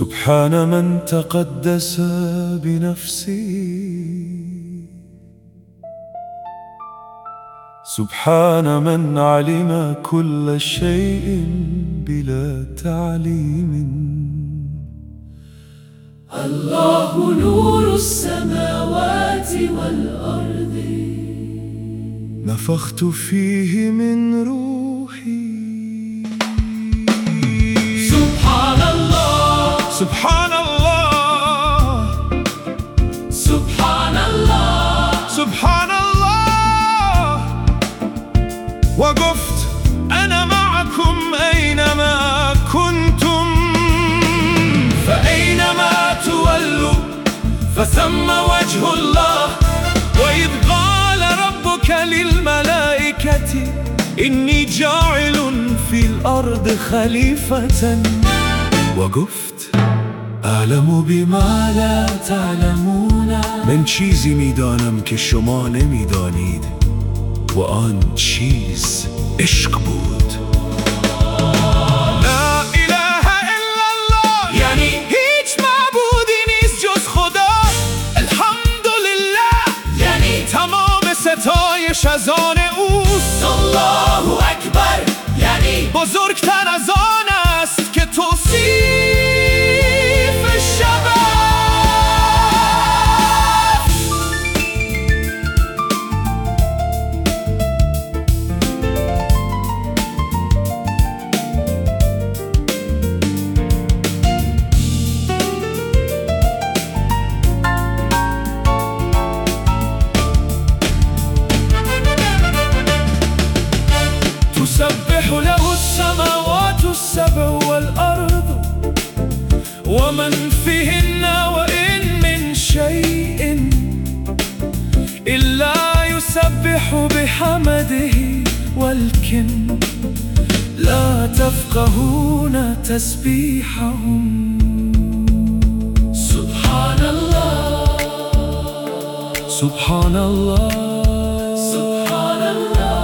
سبحان من تقدس بنفسه، سبحان من علم كل شيء بلا تعليم. الله نور السماوات والأرض، نفخت فيه من روحي. سبحان الله سبحان الله سبحان الله سبحان الله. وقفت أنا معكم أينما كنتم، فأينما تولوا فثم وجه الله. وإذ قال ربك للملائكة إني جاعل في الأرض خليفة، وقفت أعلم بما لا تعلمون. من چیزی میدانم که شما نمیدانید و آن چیز عشق بود. لا اله الا الله، یعنی هیچ معبودی نیست جز خدا. الحمدلله، یعنی تمام ستایش از آن اوست. الله اکبر، یعنی بزرگتر از آن است که توصیف شود. تسبح له السماوات السبع والأرض ومن فيهن وإن من شيء إلا يسبح بحمده ولكن لا تفقهون تسبيحهم. سبحان الله سبحان الله سبحان الله.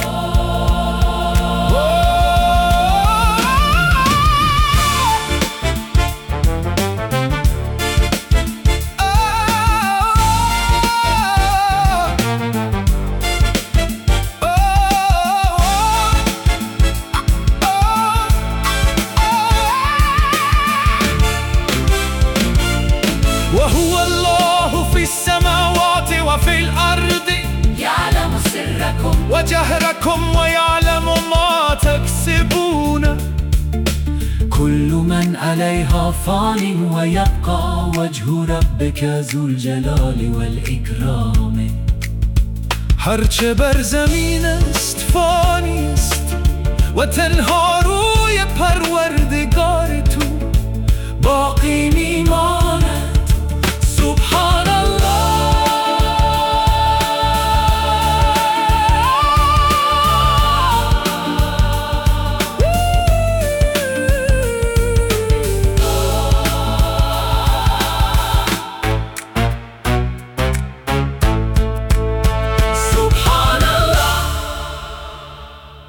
وهو الله في السماوات وفي الأرض، يعلم سركم وجهركم ويعلم ما تكسبون. كل من عليها فان ويبقى وجه ربك ذو الجلال والإكرام. هرچه بر زمین است فانی است و تنها روی پروردگار